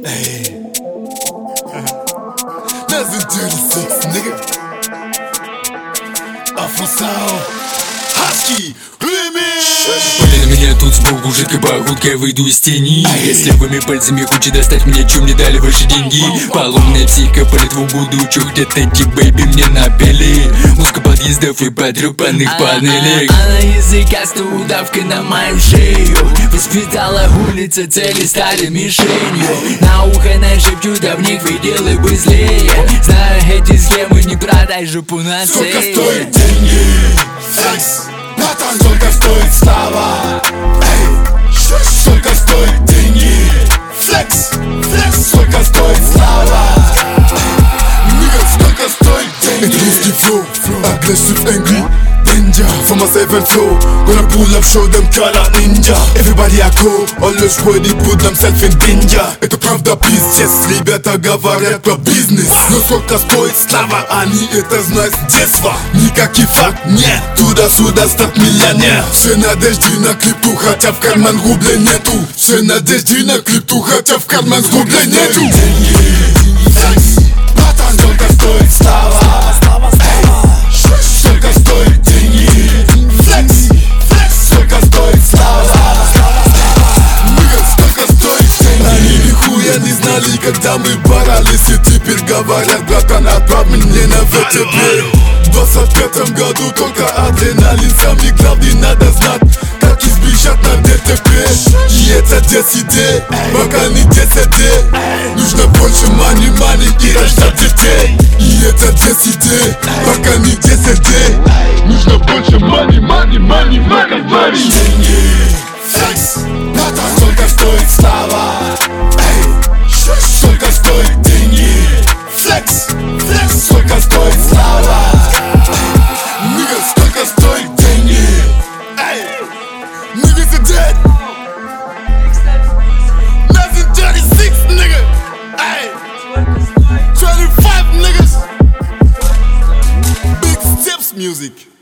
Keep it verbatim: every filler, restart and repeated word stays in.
Hey. Nothing thirty-six, nigga. Афросау. Хаски. Блин, меня тут сбоку ЖКБ, худко я выйду из тени. Если вы пальцами хочете достать меня, чем мне дали ваши деньги. Поломная психика, по Литву буду, чё где-то эти бэйби мне напели. Музыка подъездов и потрёпанных панелей. Она языкаста удавкой на мою шею. Воспитала улица, цели стали мишенью. На ухо нашепчу, да в них видел и бы злее. Знаю эти схемы, не продай жопу на цей. Сколько стоит деньги? Секс. Братан, сколько стоит слава? Эй, сколько стоит деньги? Флекс, флекс, сколько стоит слава? Нигга, сколько стоит деньги? Это русский флоу, aggressive angry danger. For myself and flow, gonna pull up, show them color ninja. Everybody I go, always ready, put themselves in danger. Это правда пиздец, ребята говорят про бизнес. Но сколько стоит слава, они это знают с детства. Никаких факт нет, туда-сюда стать миллионер. Все надежды на крипту, хотя в карман рубля нету. Все надежды на крипту, хотя в карман рубля нету. Деньги, секс, братан, сколько стоит слава? Сколько стоит деньги? Флекс, флекс, сколько стоит слава? Нигга, сколько стоит деньги? Они нихуя не знали, когда мы боролись. И теперь говорят, братан, отправь меня на ВТБ. В двадцать пятом году только адреналин. Самый главный надо знать, как избежать на ДТП. И это десять идей, пока не десять идей. Нужно больше мани, мани и рождать детей. И это десять идей, пока не десять идей. Нужно больше мани, мани, мани, мани, мани. Деньги, секс, братан, сколько стоит слава? Эй, сколько стоит деньги? Флекс, флекс, сколько стоит слава? Нигга, сколько стоит деньги? Эй, niggas are dead. Nothing thirty-six, nigga. Ey, twenty-five niggas. Big Steps music.